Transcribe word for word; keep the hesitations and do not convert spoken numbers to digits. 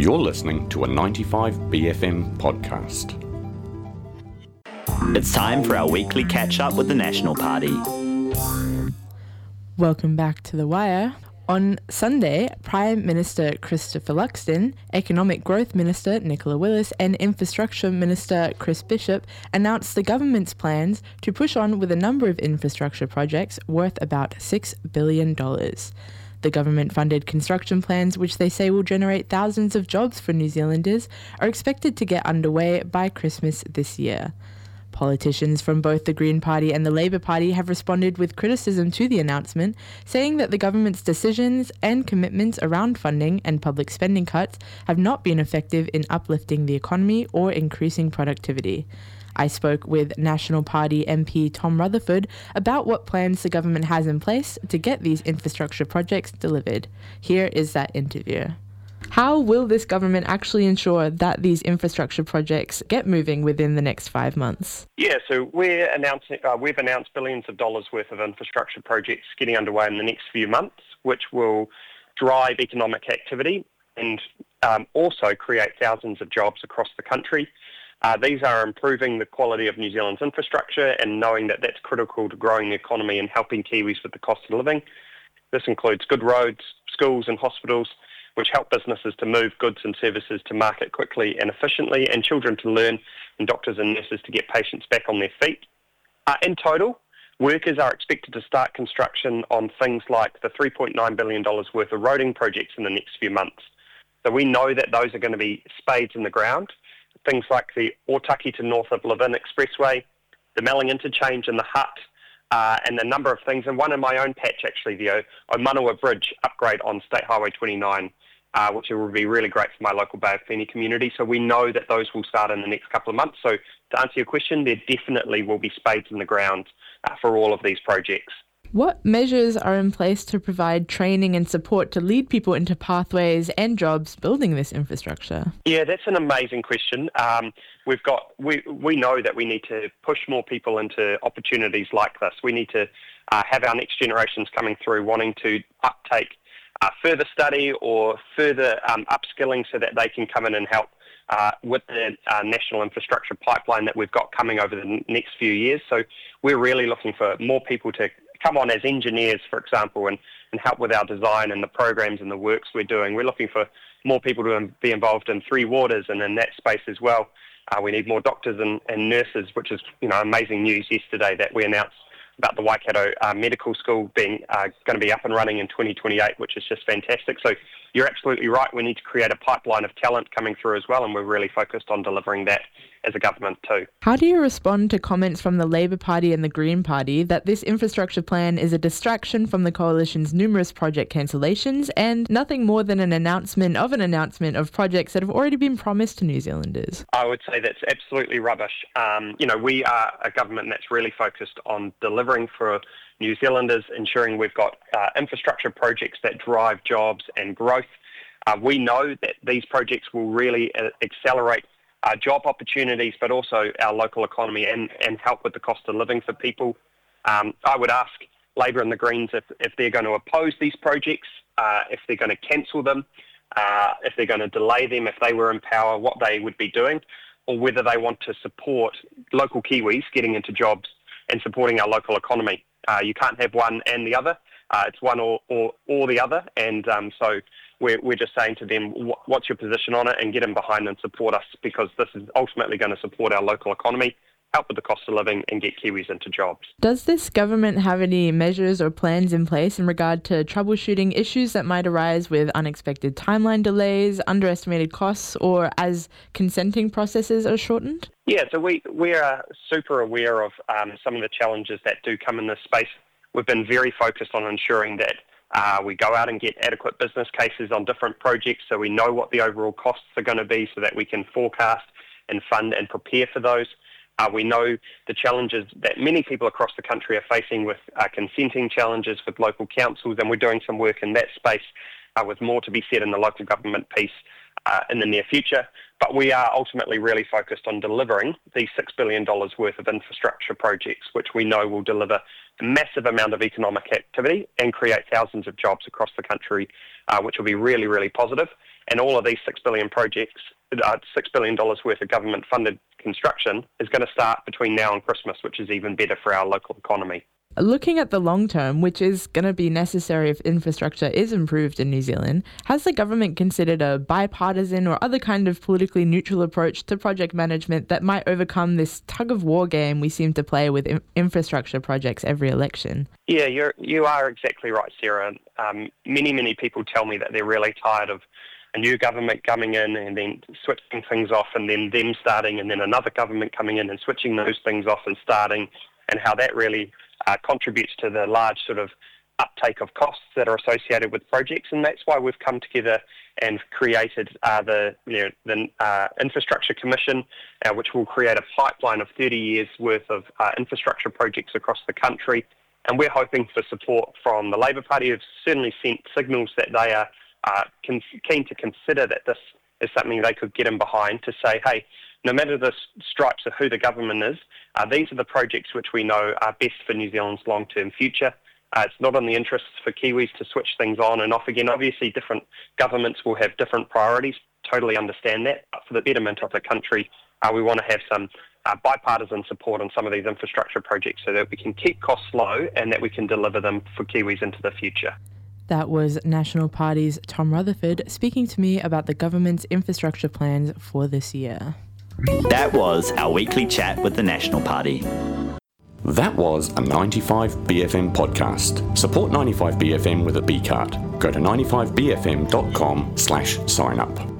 You're listening to a ninety-five B F M podcast. It's time for our weekly catch-up with the National Party. Welcome back to The Wire. On Sunday, Prime Minister Christopher Luxon, Economic Growth Minister Nicola Willis and Infrastructure Minister Chris Bishop announced the government's plans to push on with a number of infrastructure projects worth about six billion dollars. The government-funded construction plans, which they say will generate thousands of jobs for New Zealanders, are expected to get underway by Christmas this year. Politicians from both the Green Party and the Labour Party have responded with criticism to the announcement, saying that the government's decisions and commitments around funding and public spending cuts have not been effective in uplifting the economy or increasing productivity. I spoke with National Party M P Tom Rutherford about what plans the government has in place to get these infrastructure projects delivered. Here is that interview. How will this government actually ensure that these infrastructure projects get moving within the next five months? Yeah, so we're announcing, uh, we've announced billions of dollars worth of infrastructure projects getting underway in the next few months, which will drive economic activity and um, also create thousands of jobs across the country. Uh, these are improving the quality of New Zealand's infrastructure and knowing that that's critical to growing the economy and helping Kiwis with the cost of living. This includes good roads, schools and hospitals, which help businesses to move goods and services to market quickly and efficiently, and children to learn, and doctors and nurses to get patients back on their feet. Uh, in total, workers are expected to start construction on things like the three point nine billion dollars worth of roading projects in the next few months. So we know that those are going to be spades in the ground. Things like the Otaki to North of Levin Expressway, the Melling Interchange and the Hutt, uh, and a number of things. And one in my own patch, actually, the o- Omanua Bridge upgrade on State Highway twenty-nine, uh, which will be really great for my local Bay of Plenty community. So we know that those will start in the next couple of months. So to answer your question, there definitely will be spades in the ground uh, for all of these projects. What measures are in place to provide training and support to lead people into pathways and jobs building this infrastructure? Yeah, that's an amazing question. Um, we've got we we know that we need to push more people into opportunities like this. We need to uh, have our next generations coming through wanting to uptake uh, further study or further um, upskilling so that they can come in and help uh, with the uh, national infrastructure pipeline that we've got coming over the next few years. So we're really looking for more people to come on as engineers, for example, and, and help with our design and the programs and the works we're doing. We're looking for more people to be involved in Three Waters and in that space as well. Uh, we need more doctors and, and nurses, which is, you know, amazing news yesterday that we announced about the Waikato uh, Medical School being uh, going to be up and running in twenty twenty-eight, which is just fantastic. So you're absolutely right. We need to create a pipeline of talent coming through as well, and we're really focused on delivering that as a government too. How do you respond to comments from the Labour Party and the Green Party that this infrastructure plan is a distraction from the coalition's numerous project cancellations and nothing more than an announcement of an announcement of projects that have already been promised to New Zealanders? I would say that's absolutely rubbish. Um, you know, we are a government that's really focused on delivering for New Zealanders, ensuring we've got uh, infrastructure projects that drive jobs and growth. Uh, we know that these projects will really uh, accelerate Uh, job opportunities, but also our local economy and, and help with the cost of living for people. Um, I would ask Labour and the Greens if, if they're going to oppose these projects, uh, if they're going to cancel them, uh, if they're going to delay them, if they were in power, what they would be doing, or whether they want to support local Kiwis getting into jobs and supporting our local economy. Uh, you can't have one and the other. Uh, it's one or, or, or the other. And um, so we're, we're just saying to them, what's your position on it, and get them behind and support us, because this is ultimately going to support our local economy, help with the cost of living and get Kiwis into jobs. Does this government have any measures or plans in place in regard to troubleshooting issues that might arise with unexpected timeline delays, underestimated costs, or as consenting processes are shortened? Yeah, so we, we are super aware of um, some of the challenges that do come in this space. We've been very focused on ensuring that uh, we go out and get adequate business cases on different projects so we know what the overall costs are going to be so that we can forecast and fund and prepare for those. Uh, we know the challenges that many people across the country are facing with uh, consenting challenges with local councils, and we're doing some work in that space uh, with more to be said in the local government piece uh, in the near future. But we are ultimately really focused on delivering these six billion dollars worth of infrastructure projects, which we know will deliver a massive amount of economic activity and create thousands of jobs across the country, uh, which will be really, really positive. And all of these six billion dollars projects, uh, six billion dollars worth of government-funded construction is going to start between now and Christmas, which is even better for our local economy. Looking at the long term, which is going to be necessary if infrastructure is improved in New Zealand, has the government considered a bipartisan or other kind of politically neutral approach to project management that might overcome this tug-of-war game we seem to play with in- infrastructure projects every election? Yeah, you're, you are exactly right, Sarah. Um, many, many people tell me that they're really tired of a new government coming in and then switching things off and then them starting and then another government coming in and switching those things off and starting, and how that really uh, contributes to the large sort of uptake of costs that are associated with projects. And that's why we've come together and created uh, the, you know, the uh, Infrastructure Commission, uh, which will create a pipeline of thirty years worth of uh, infrastructure projects across the country. And we're hoping for support from the Labour Party, who've certainly sent signals that they are uh, keen to consider that this is something they could get in behind, to say, hey, no matter the stripes of who the government is, uh, these are the projects which we know are best for New Zealand's long-term future. Uh, it's not in the interests for Kiwis to switch things on and off again. Obviously, different governments will have different priorities, totally understand that. But for the betterment of the country, uh, we want to have some uh, bipartisan support on some of these infrastructure projects so that we can keep costs low and that we can deliver them for Kiwis into the future. That was National Party's Tom Rutherford speaking to me about the government's infrastructure plans for this year. That was our weekly chat with the National Party. That was a ninety-five B F M podcast. Support ninety-five B F M with a B card. Go to ninety-five B F M dot com slash sign up.